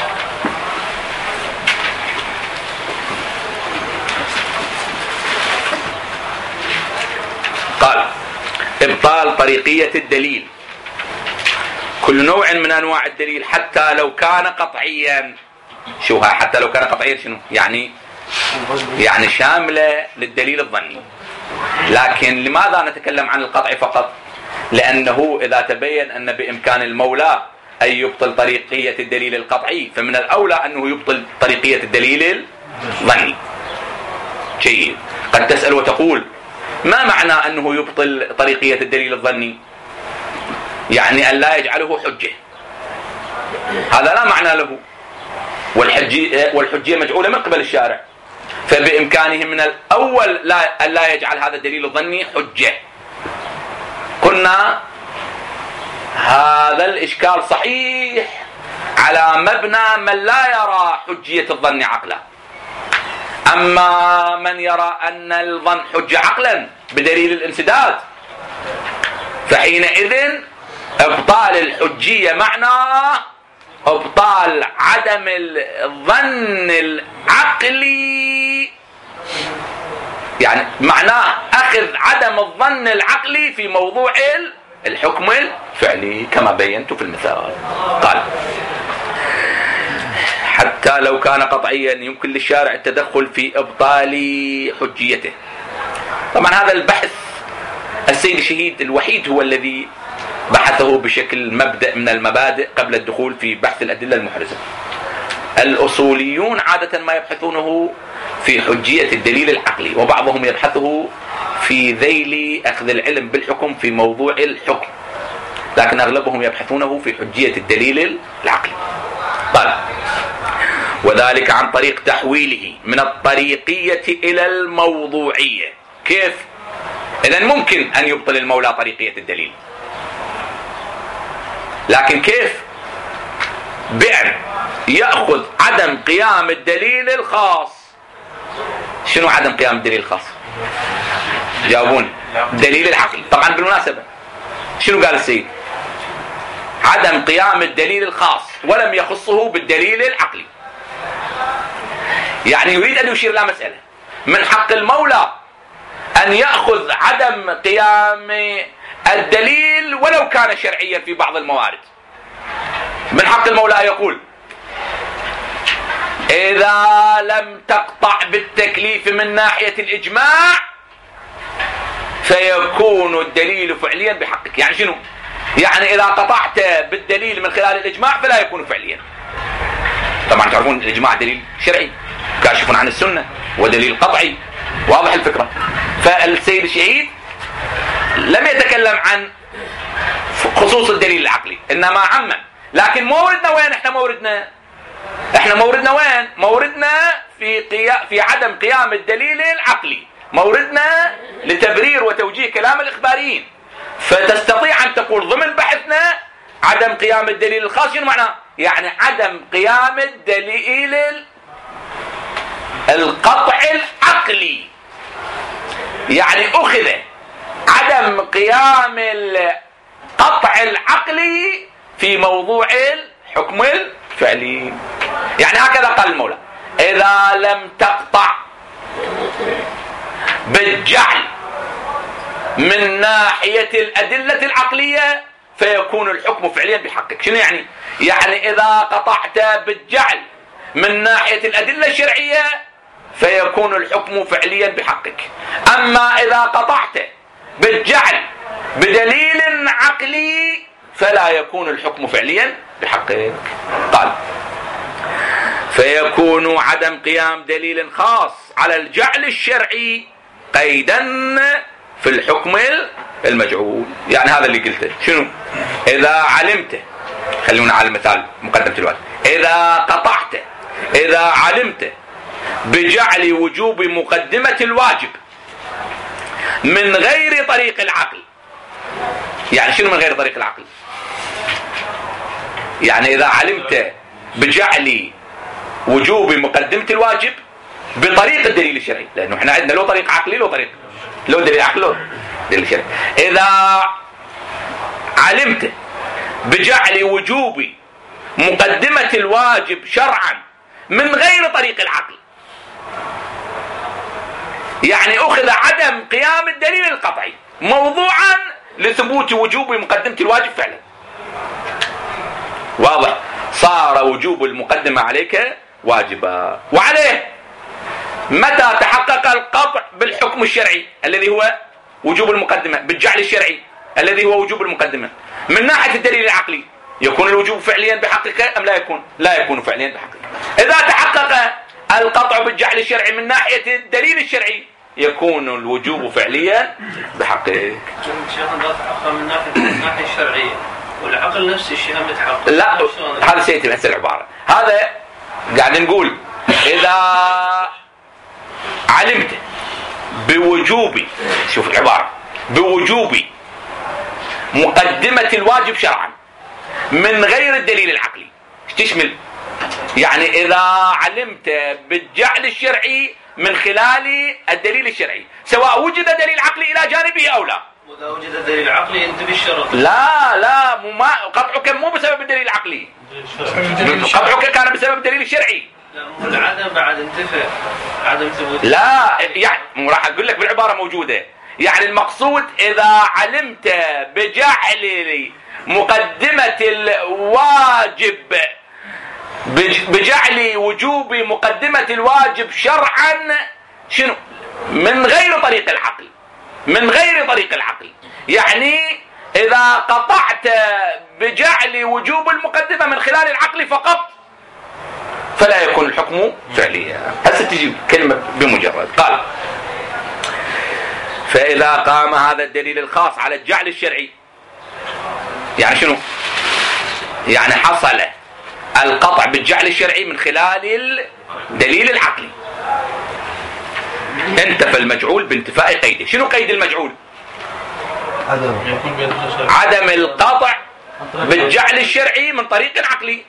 قال: إبطال طريقية الدليل. كل نوع من أنواع الدليل حتى لو كان قطعيا. شو حتى لو كان قطعيا شنو؟ يعني شاملة للدليل الظني. لكن لماذا نتكلم عن القطع فقط؟ لأنه إذا تبين أن بإمكان المولى أن يبطل طريقية الدليل القطعي فمن الأولى أنه يبطل طريقية الدليل الظني. جيد. قد تسأل وتقول: ما معنى أنه يبطل طريقية الدليل الظني؟ يعني أن لا يجعله حجة. هذا لا معنى له، والحجية مجعولة من قبل الشارع، فبإمكانه من الأول أن لا يجعل هذا الدليل الظني حجة. قلنا هذا الإشكال صحيح على مبنى من لا يرى حجية الظن عقلا. أما من يرى أن الظن حجة عقلا بدليل الانسداد فحينئذ إبطال الحجية معناه إبطال عدم الظن العقلي، يعني معناه أخذ عدم الظن العقلي في موضوع الحكم الفعلي كما بينت في المثال. قال: حتى لو كان قطعيا يمكن للشارع التدخل في إبطال حجيته. طبعا هذا البحث السيد الشهيد الوحيد هو الذي بحثه بشكل مبدأ من المبادئ قبل الدخول في بحث الأدلة المحرزة. الأصوليون عادة ما يبحثونه في حجية الدليل العقلي، وبعضهم يبحثه في ذيل أخذ العلم بالحكم في موضوع الحكم، لكن أغلبهم يبحثونه في حجية الدليل العقلي. قال: وذلك عن طريق تحويله من الطريقية إلى الموضوعية. كيف؟ إذن ممكن أن يبطل المولى طريقية الدليل، لكن كيف؟ بأن يأخذ عدم قيام الدليل الخاص. شنو عدم قيام الدليل الخاص؟ جاوبون. دليل العقل. طبعا بالمناسبة شنو قال السيد؟ عدم قيام الدليل الخاص ولم يخصه بالدليل العقلي. يعني يريد أن يشير إلى مسألة: من حق المولى أن يأخذ عدم قيام الدليل ولو كان شرعيا في بعض الموارد. من حق المولى يقول: إذا لم تقطع بالتكليف من ناحية الإجماع فيكون الدليل فعليا بحقك. يعني شنو؟ يعني إذا قطعت بالدليل من خلال الإجماع فلا يكون فعليا. طبعا تعرفون الإجماع دليل شرعي كاشف عن السنة ودليل قطعي، واضح الفكرة. فالسيد الشهيد لم يتكلم عن خصوص الدليل العقلي، إنما عمم. لكن موردنا وين؟ احنا موردنا وين؟ موردنا في عدم قيام الدليل العقلي، موردنا لتبرير وتوجيه كلام الإخباريين. فتستطيع أن تقول ضمن بحثنا عدم قيام الدليل الخاص. شنو معناه؟ يعني عدم قيام الدليل القطع العقلي، يعني أخذ عدم قيام القطع العقلي في موضوع الحكم الفعلي. يعني هكذا قال المولى: إذا لم تقطع بالجعل من ناحية الأدلة العقلية فيكون الحكم فعليا بحقك. شنو يعني؟ يعني إذا قطعت بالجعل من ناحية الأدلة الشرعية فيكون الحكم فعليا بحقك. أما إذا قطعت بالجعل بدليل عقلي فلا يكون الحكم فعليا بحقك. قال: فيكون عدم قيام دليل خاص على الجعل الشرعي قيدا في الحكم المجعول. يعني هذا اللي قلته. شنو؟ إذا علمت، خلونا على المثال مقدمة الواجب، إذا علمت بجعل وجوب مقدمة الواجب من غير طريق العقل. يعني شنو من غير طريق العقل؟ يعني إذا علمت بجعل وجوب مقدمة الواجب بطريق الدليل الشرعي، لأنه احنا عندنا له طريق عقلي له دليل عقلي له دليل شرعي. إذا علمت بجعل وجوب مقدمة الواجب شرعا من غير طريق العقل، يعني أخذ عدم قيام الدليل القطعي موضوعا لثبوت وجوب مقدمة الواجب فعلا. واضح؟ صار وجوب المقدمة عليك واجبا. وعليه متى تحقق القطع بالحكم الشرعي الذي هو وجوب المقدمة، بالجعل الشرعي الذي هو وجوب المقدمة، من ناحية الدليل العقلي يكون الوجوب فعليا بحقك أم لا يكون فعليا بحقك. إذا تحقق القطع بالجعل الشرعي من ناحية الدليل الشرعي يكون الوجوب فعليا بحقك. شيخنا من ناحية الشرعية والعقل نفس الشيء هم يتحقق. لا، هذا سيأتي بنفس العبارة. هذا قاعد نقول إذا علمت بوجوب، شوف العبارة، بوجوب مقدمة الواجب شرعا من غير الدليل العقلي. تشمل يعني إذا علمت بالجعل الشرعي من خلال الدليل الشرعي سواء وجد دليل عقلي إلى جانبه أو لا. وإذا وجد دليل عقلي ينتبه الشرط. لا قطعك مو بسبب الدليل العقلي، قطعك كان بسبب الدليل الشرعي. العدم بعد انتفى عدم ثبوت. لا يعني راح أقول لك بالعبارة موجودة. يعني المقصود إذا علمت بجعل مقدمة الواجب بجعل وجوب مقدمة الواجب شرعا شنو؟ من غير طريق العقل. يعني إذا قطعت بجعل وجوب المقدمة من خلال العقل فقط فلا يكون الحكم فعليا. هسه تجي كلمة بمجرد. قال: فإذا قام هذا الدليل الخاص على الجعل الشرعي، يعني شنو؟ يعني حصل القطع بالجعل الشرعي من خلال الدليل العقلي، انتفى المجعول بانتفاء قيده. شنو قيد المجعول؟ عدم القطع بالجعل الشرعي من طريق عقلي.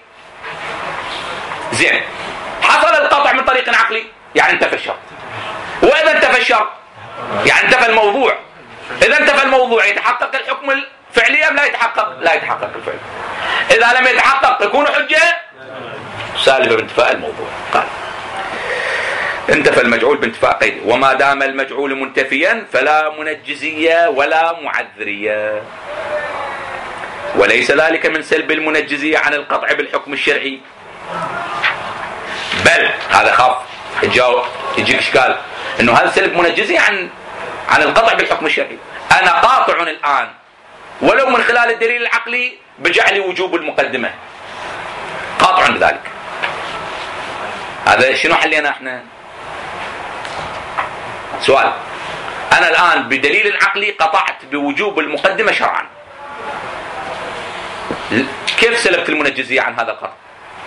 زين، حصل القطع من طريق عقلي يعني انتفى الشرط. وإذا انتفى الشرط يعني انتفى الموضوع. إذا انتفى الموضوع يتحقق الحكم الفعلي أم لا يتحقق؟ لا يتحقق الفعل. إذا لم يتحقق يكون حجة سالبة بانتفاء الموضوع. قال: انتفى المجعول بانتفاء قيده، وما دام المجعول منتفيا فلا منجزية ولا معذرية، وليس ذلك من سلب المنجزية عن القطع بالحكم الشرعي، بل هذا خاف يجيك اشكال انه هذا سلب منجزية عن القطع بالحكم الشرعي. انا قاطع الان ولو من خلال الدليل العقلي بجعل وجوب المقدمة، قاطع بذلك. هذا شنو حلينا احنا؟ سؤال، انا الان بدليل عقلي قطعت بوجوب المقدمة شرعا، كيف سلبت المنجزية عن هذا القطع؟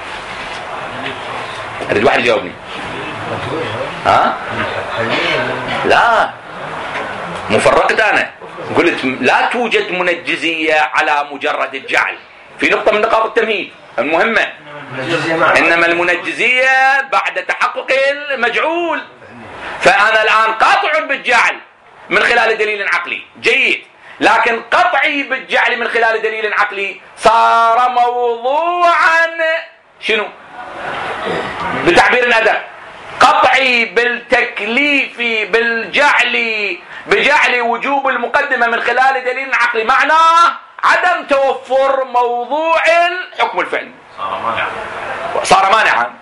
اريد واحد يجاوبني. ها؟ لا، مفرقت انا قلت لا توجد منجزية على مجرد الجعل، في نقطة من نقاط التمهيد المهمة، انما المنجزية بعد تحقق المجعول. فانا الان قاطع بالجعل من خلال دليل عقلي، جيد، لكن قطعي بالجعل من خلال دليل عقلي صار موضوعا شنو؟ بتعبير أدق، قطعي بالتكليف بجعل وجوب المقدمة من خلال دليل عقلي معناه عدم توفر موضوع الحكم الفعلي، صار مانعا.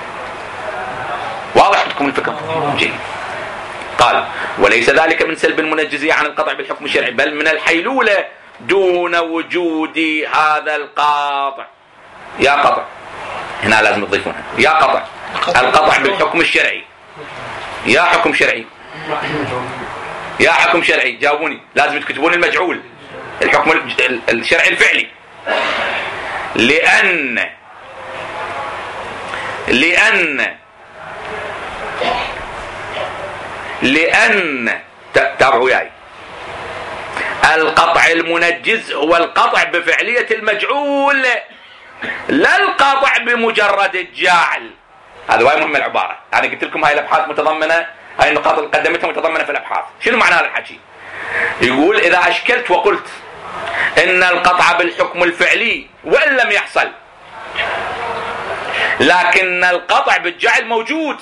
واضح لكم الفكرة؟ جيد. قال وليس ذلك من سلب المنجزية عن القطع بالحكم الشرعي، بل من الحيلولة دون وجود هذا القاطع. يا قطع، هنا لازم تضيفونها، يا قطع، القطع بالحكم الشرعي، يا حكم شرعي، يا حكم شرعي، جاوبوني، لازم تكتبون المجعول، الحكم الشرعي الفعلي. لأن تابعوا وياي، القطع المنجز هو القطع بفعلية المجعول، لا القطع بمجرد الجعل. هذا وايد مهم العبارة. أنا قلت لكم هاي الأبحاث متضمنة، هاي النقاط اللي قدمتها متضمنة في الأبحاث. شنو معنى هذا الحكي؟ يقول إذا أشكلت وقلت إن القطع بالحكم الفعلي وإن لم يحصل، لكن القطع بالجعل موجود،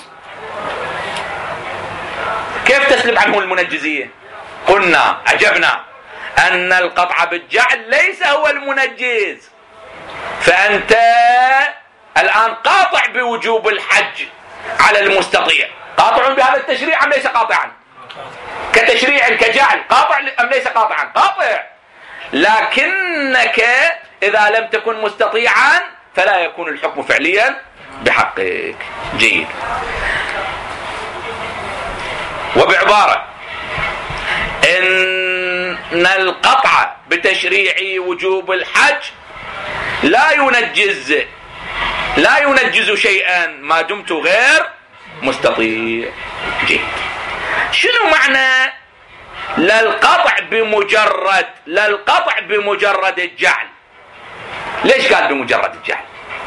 كيف تسلب عنه المنجزية؟ قلنا أجبنا أن القطع بالجعل ليس هو المنجز، فأنت الآن قاطع بوجوب الحج على المستطيع، قاطع بهذا التشريع أم ليس قاطعا؟ كتشريع كجعل قاطع أم ليس قاطعا؟ قاطع، لكنك إذا لم تكن مستطيعا فلا يكون الحكم فعليا بحقك. جيد. وبعبارة إن القطع بتشريع وجوب الحج لا ينجز شيئا ما دمت غير مستطيع. جيد. شنو معنى لا القطع بمجرد الجعل؟ ليش قال بمجرد الجعل؟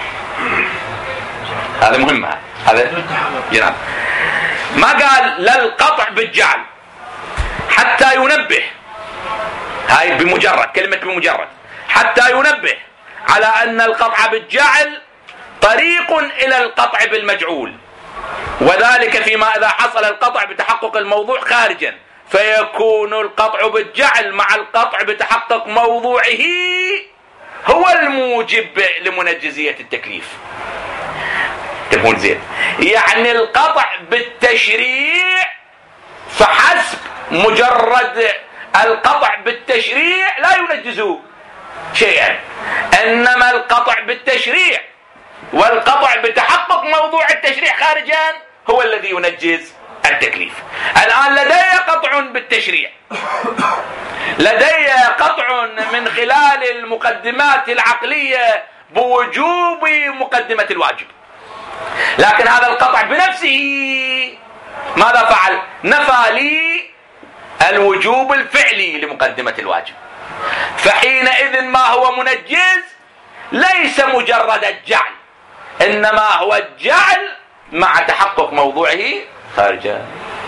هذا مهم، هذا جناب. ما قال لا القطع بالجعل حتى ينبه، هاي بمجرد، كلمة بمجرد، حتى ينبه على أن القطع بالجعل طريق إلى القطع بالمجعول، وذلك فيما إذا حصل القطع بتحقق الموضوع خارجا، فيكون القطع بالجعل مع القطع بتحقق موضوعه هو الموجب لمنجزية التكليف. تفهمون زين؟ يعني القطع بالتشريع فحسب، مجرد القطع بالتشريع لا ينجز شيئا، إنما القطع بالتشريع والقطع بتحقق موضوع التشريع خارجا هو الذي ينجز التكليف. الآن لدي قطع بالتشريع، لدي قطع من خلال المقدمات العقلية بوجوب مقدمة الواجب، لكن هذا القطع بنفسه ماذا فعل؟ نفى لي الوجوب الفعلي لمقدمة الواجب. فحينئذ ما هو منجز ليس مجرد الجعل، إنما هو الجعل مع تحقق موضوعه خارجا.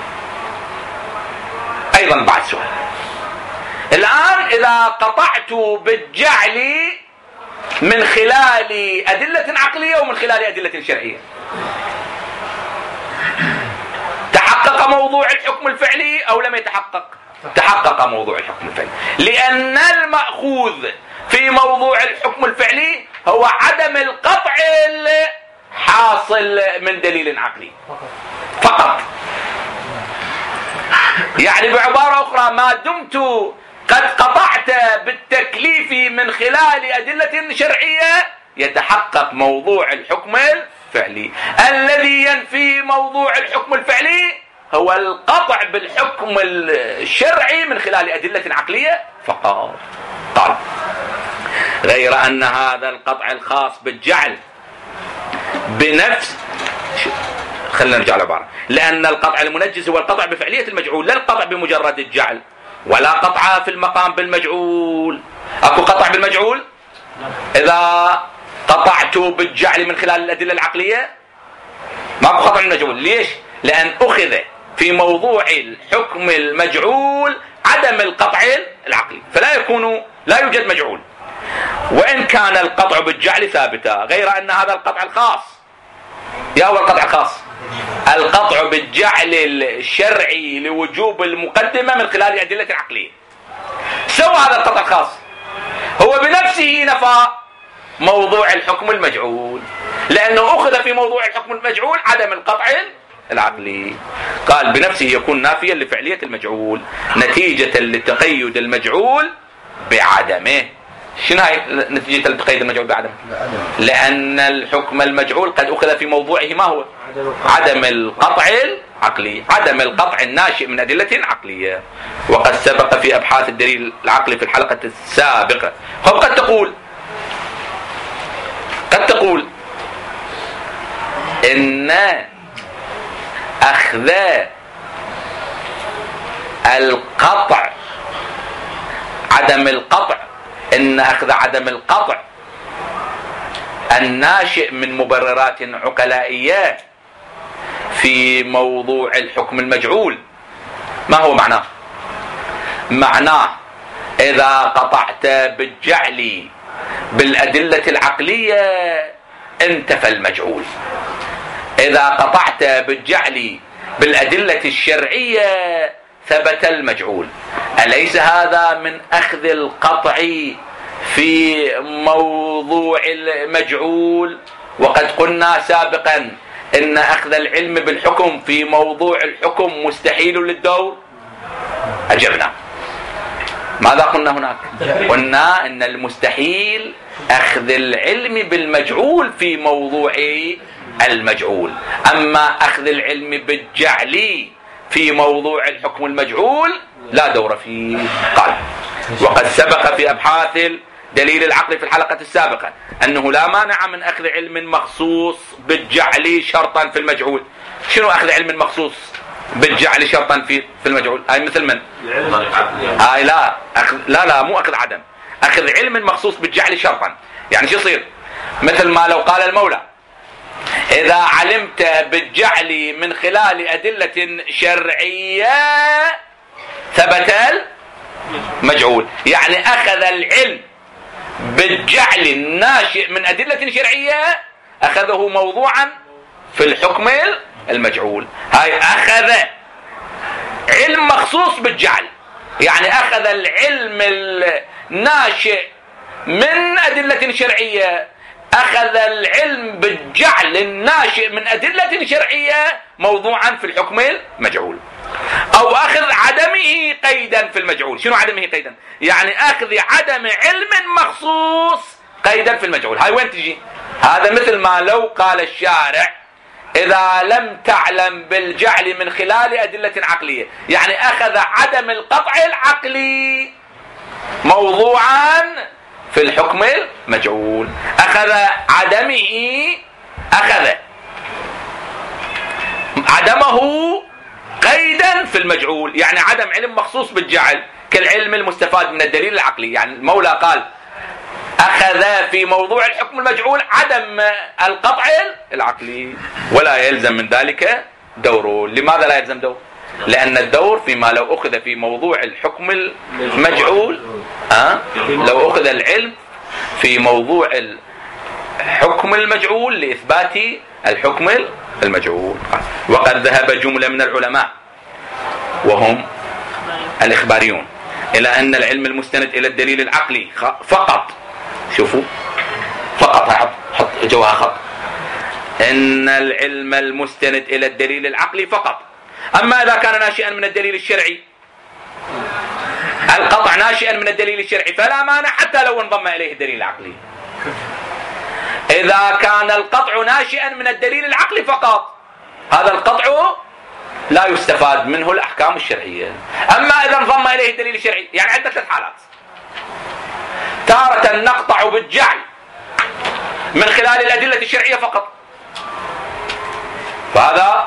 أيضا بعد سؤال، الآن إذا قطعت بالجعل من خلال أدلة عقلية ومن خلال أدلة شرعية، تحقق موضوع الحكم الفعلي أو لم يتحقق؟ تحقق موضوع الحكم الفعلي، لأن المأخوذ في موضوع الحكم الفعلي هو عدم القطع الحاصل من دليل عقلي فقط. يعني بعبارة أخرى، ما دمت قد قطعت قطعت بالتكليف من خلال أدلة شرعية يتحقق موضوع الحكم الفعلي. الذي ينفي موضوع الحكم الفعلي هو القطع بالحكم الشرعي من خلال أدلة عقلية فقط. قال غير أن هذا القطع الخاص بالجعل بنفس، خلينا نرجع للعبارة، لأن القطع المنجز هو القطع بفعلية المجعول، لا القطع بمجرد الجعل، ولا قطع في المقام بالمجعول. أكو قطع بالمجعول إذا قطعت بالجعل من خلال الأدلة العقلية؟ ماكو قطع بالمجعول. ليش؟ لأن أخذ في موضوع الحكم المجعول عدم القطع العقلي، لا يوجد مجعول، وإن كان القطع بالجعل ثابتا. غير أن هذا القطع الخاص، يا هو القطع الخاص، القطع بالجعل الشرعي لوجوب المقدمة من خلال أدلة عقلية. سوى هذا القطع الخاص هو بنفسه نفى موضوع الحكم المجعول، لأنه أخذ في موضوع الحكم المجعول عدم القطع العقلي. قال بنفسه يكون نافيا لفعلية المجعول نتيجة لتقيد المجعول بعدمه. شنو هاي نتيجة التقيد المجعول بعدمه؟ لأن الحكم المجعول قد أخذ في موضوعه ما هو؟ عدم القطع العقلي، عدم القطع الناشئ من أدلة عقلية، وقد سبق في أبحاث الدليل العقلي في الحلقة السابقة. قد تقول إن أخذ القطع عدم القطع الناشئ من مبررات عقلائية في موضوع الحكم المجعول. ما هو معناه؟ معناه إذا قطعت بالجعل بالأدلة العقلية انتفى المجعول، إذا قطعت بالجعل بالأدلة الشرعية ثبت المجعول. أليس هذا من أخذ القطع في موضوع المجعول؟ وقد قلنا سابقا إن أخذ العلم بالحكم في موضوع الحكم مستحيل للدور. أجبنا. ماذا قلنا هناك؟ قلنا إن المستحيل أخذ العلم بالمجعول في موضوع المجعول، أما أخذ العلم بالجعل في موضوع الحكم المجعول لا دور فيه. قال وقد سبق في أبحاث دليل العقل في الحلقة السابقة أنه لا مانع من أخذ علم مخصوص بالجعل شرطا في المجهول. شنو أخذ علم مخصوص بالجعل شرطا في المجهول؟ هاي مثل من؟ هاي لا مو أخذ عدم، أخذ علم مخصوص بالجعل شرطا. يعني شو يصير؟ مثل ما لو قال المولى إذا علمت بالجعل من خلال أدلة شرعية ثبت المجهول، يعني أخذ العلم بالجعل الناشئ من أدلة شرعية أخذه موضوعا في الحكم المجعول. هاي أخذ علم مخصوص بالجعل، يعني أخذ العلم الناشئ من أدلة شرعية، أخذ العلم بالجعل الناشئ من أدلة شرعية موضوعا في الحكم المجعول. أو أخذ عدمه قيدا في المجعول. شنو عدمه قيدا؟ يعني أخذ عدم علم مخصوص قيدا في المجعول. هاي وين تجي؟ هذا مثل ما لو قال الشارع إذا لم تعلم بالجعل من خلال أدلة عقلية، يعني أخذ عدم القطع العقلي موضوعا في الحكم المجعول، أخذ عدمه قيدا في المجعول، يعني عدم علم مخصوص بالجعل كالعلم المستفاد من الدليل العقلي. يعني المولى قال أخذ في موضوع الحكم المجعول عدم القطع العقلي ولا يلزم من ذلك دوره. لماذا لا يلزم دور؟ لأن الدور فيما لو أخذ في موضوع الحكم المجعول، لو أخذ العلم في موضوع الحكم المجعول لإثبات الحكم المجعول. وقد ذهب جملة من العلماء وهم الإخباريون إلى أن العلم المستند إلى الدليل العقلي فقط، شوفوا فقط، حط جواها خط، إن العلم المستند إلى الدليل العقلي فقط. أما إذا كان ناشئا من الدليل الشرعي القطع ناشئا من الدليل الشرعي فلا مانع حتى لو انضم إليه الدليل العقلي. إذا كان القطع ناشئا من الدليل العقلي فقط، هذا القطع لا يستفاد منه الأحكام الشرعية. أما إذا انضم إليه الدليل الشرعي، يعني عندنا 3 حالات: تارة نقطع بالجعل من خلال الأدلة الشرعية فقط، فهذا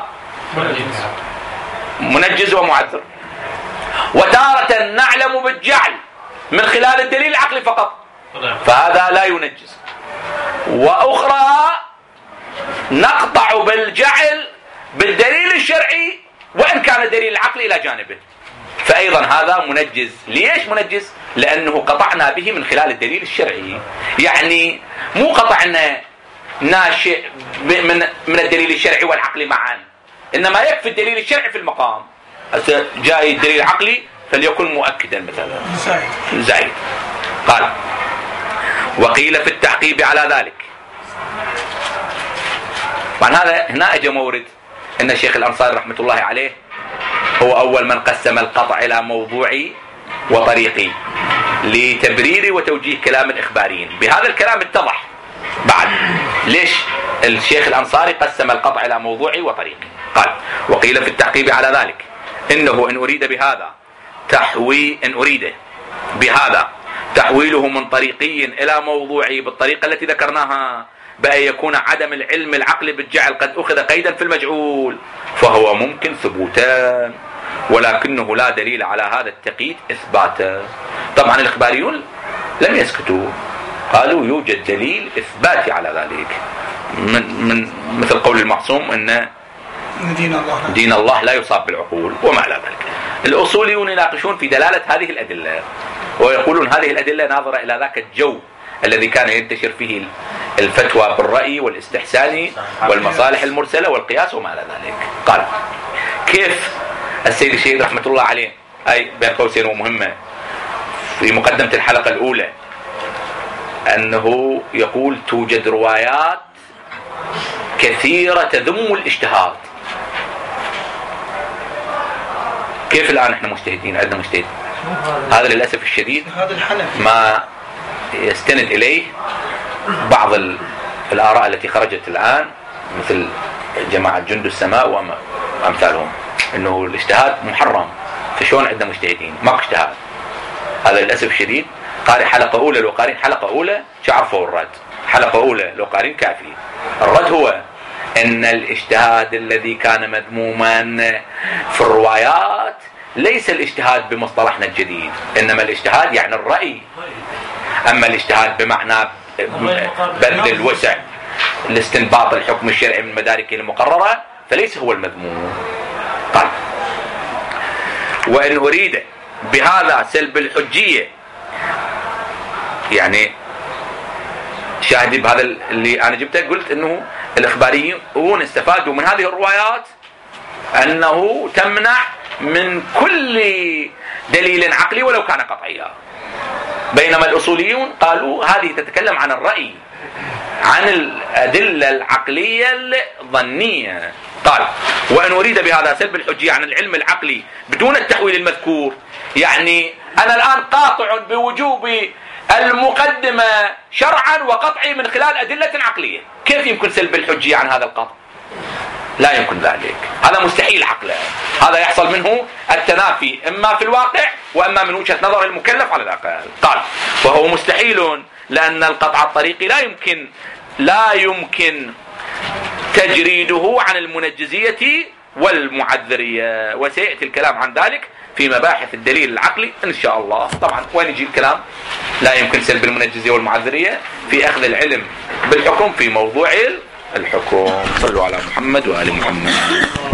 منجز ومعذر، وتارة نعلم بالجعل من خلال الدليل العقلي فقط، فهذا لا ينجز. وأخرى نقطع بالجعل بالدليل الشرعي وإن كان الدليل العقلي إلى جانبه، فأيضا هذا منجز. ليش منجز؟ لأنه قطعنا به من خلال الدليل الشرعي، يعني مو قطعنا ناشئ من الدليل الشرعي والعقلي معا، إنما يكفي الدليل الشرعي في المقام. جاء الدليل العقلي فليكن مؤكدا مثلا زائد. قال: وقيل في التحقيب على ذلك. طبعا هذا هنا اجى مورد ان الشيخ الانصاري رحمه الله عليه هو اول من قسم القطع الى موضوعي وطريقي لتبرير وتوجيه كلام الاخباريين. بهذا الكلام اتضح بعد ليش الشيخ الانصاري قسم القطع الى موضوعي وطريقي. قال: وقيل في التحقيب على ذلك انه ان اريد بهذا تحويله من طريقي الى موضوعي بالطريقه التي ذكرناها بأن يكون عدم العلم العقلي بالجعل قد أخذ قيدا في المجعول، فهو ممكن ثبوتا ولكنه لا دليل على هذا التقييد إثباتا. طبعا الإخباريون لم يسكتوا، قالوا يوجد دليل إثباتي على ذلك، من مثل قول المعصوم أن دين الله لا يصاب بالعقول وما إلى ذلك. الأصوليون يناقشون في دلالة هذه الأدلة ويقولون هذه الأدلة ناظرة إلى ذاك الجو الذي كان ينتشر فيه الفتوى بالرأي والاستحسان والمصالح المرسلة والقياس وما إلى ذلك. قال: كيف السيد الشهيد رحمة الله عليه، أي بين قوسين ومهمة، في مقدمة الحلقة الأولى أنه يقول توجد روايات كثيرة تذم الاجتهاد. كيف الآن احنا مجتهدين، عندنا مجتهد؟ هذا للأسف الشديد ما يستند إليه بعض الآراء التي خرجت الآن مثل جماعة جند السماء وأمثالهم، إنه الاجتهاد محرم، فشون عندنا مجتهدين؟ ما اجتهاد. هذا للأسف الشديد. قارئ حلقة أولى لو قارئ حلقة أولى شعرفوا الرد، حلقة أولى لو قارئ كافي. الرد هو أن الاجتهاد الذي كان مذموما في الروايات ليس الاجتهاد بمصطلحنا الجديد، إنما الاجتهاد يعني الرأي. أما الاجتهاد بمعنى بذل الوسع لاستنباط الحكم الشرعي من مداركه المقررة فليس هو المذموم. طيب، وإن أريد بهذا سلب الحجية، يعني شاهدي بهذا اللي أنا جبته، قلت إنه الإخباريون استفادوا من هذه الروايات أنه تمنع من كل دليل عقلي ولو كان قطعيا، بينما الأصوليون قالوا هذه تتكلم عن الرأي، عن الأدلة العقلية الظنية. قال: وإن أريد بهذا سلب الحجية عن العلم العقلي بدون التحويل المذكور، يعني أنا الآن قاطع بوجوب المقدمة شرعا وقطعي من خلال أدلة عقلية، كيف يمكن سلب الحجية عن هذا القطع؟ لا يمكن ذلك، هذا مستحيل عقلا. هذا يحصل منه التنافي إما في الواقع وإما من وجهة نظر المكلف على الأقل. قال: وهو مستحيل لأن القطع الطريقي لا يمكن تجريده عن المنجزية والمعذرية، وسيأتي الكلام عن ذلك في مباحث الدليل العقلي إن شاء الله. طبعا وين يجي الكلام؟ لا يمكن سلب المنجزية والمعذرية في أخذ العلم بالحكم في موضوع الحكم. صلوا على محمد وآل محمد.